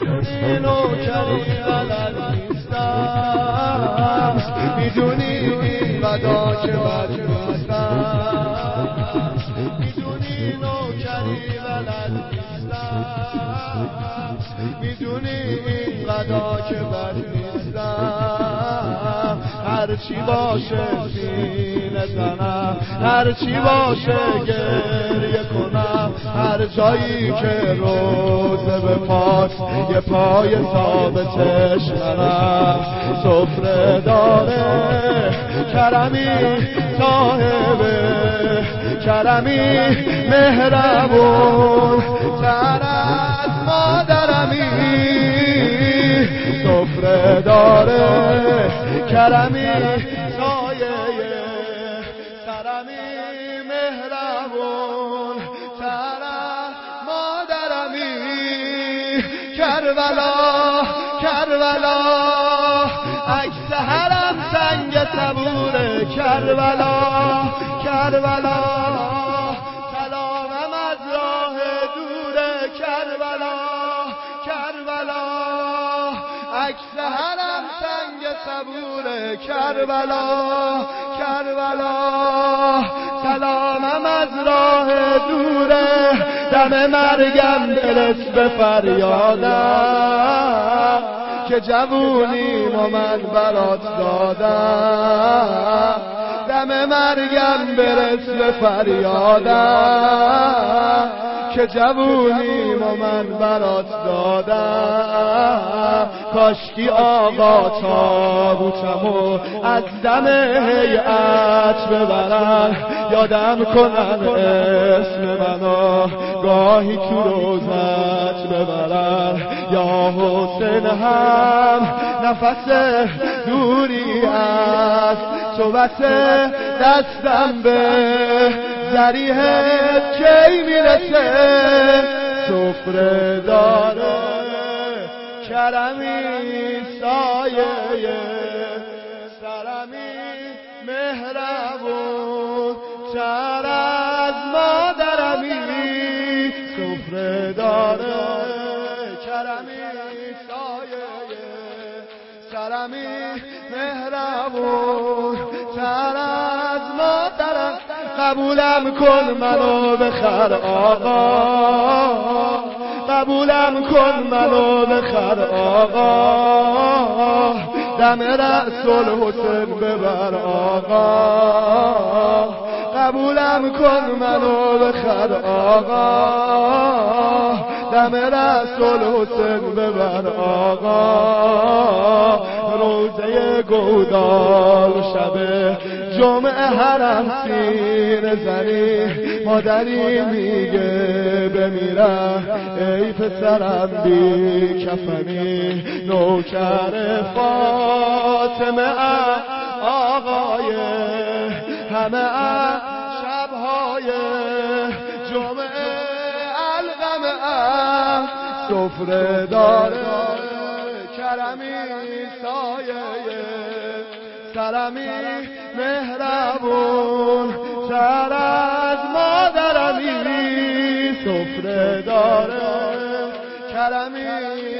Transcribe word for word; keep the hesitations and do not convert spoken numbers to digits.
میدونی نوکری بلد نیستم، میدونی اینقدر که بد نیستم، میدونی نوکری بلد نیستم، میدونی اینقدر که بد نیستم. هرچی باشه سینه زنم، هرچی باشه گریه کنم، هر جایی که روزه به پاس یه پای ثابتش منم. سفره داره کرمی صاحبه کرمی مهربون تر از مادرمی. سفره داره کرمی سایه سرمی مهربون تر از مادرمی. کربلا کربلا عکس حرم سنگ صبوره. کربلا کربلا سلامم از راه دوره. کربلا کربلا عکس حرم سنگ صبوره. کربلا کربلا سلامم از راه دوره. دم مرگم برس به فریادم که جوونی و من برات دادم. دم مرگم برس به فریادم که جوونی و من برات دادم. کاشکی آقا تابوتمو از دم هیئت ببرن، یادم کنن اسم منو گاهی تو روزت ببرن. یا حسین هم نفس دوری است، صحبت دستم به ذریحت کی میرسه. سفره داره کرمی سایه سرمی مهربون تر از مادرمی. سفره داره کرمی سایه سرمی مهربون تر از مادرم. قبولم کن منو بخر آقا، قبولم کن منو بخر آقا. دم رسول حسین ببر آقا، قبولم کن منو بخر آقا. دم رسول حسین ببر آقا. روزه گودال شبه جمعه حرم سینه زنی، مادری میگه بمیرم ای پسرم بی کفنی. نوکر فاطمه آقای همه شبهای جمعه القمه. سفره داره کرمی سایه سرمی مهربون تر از مادرمی. سفره داره کرمی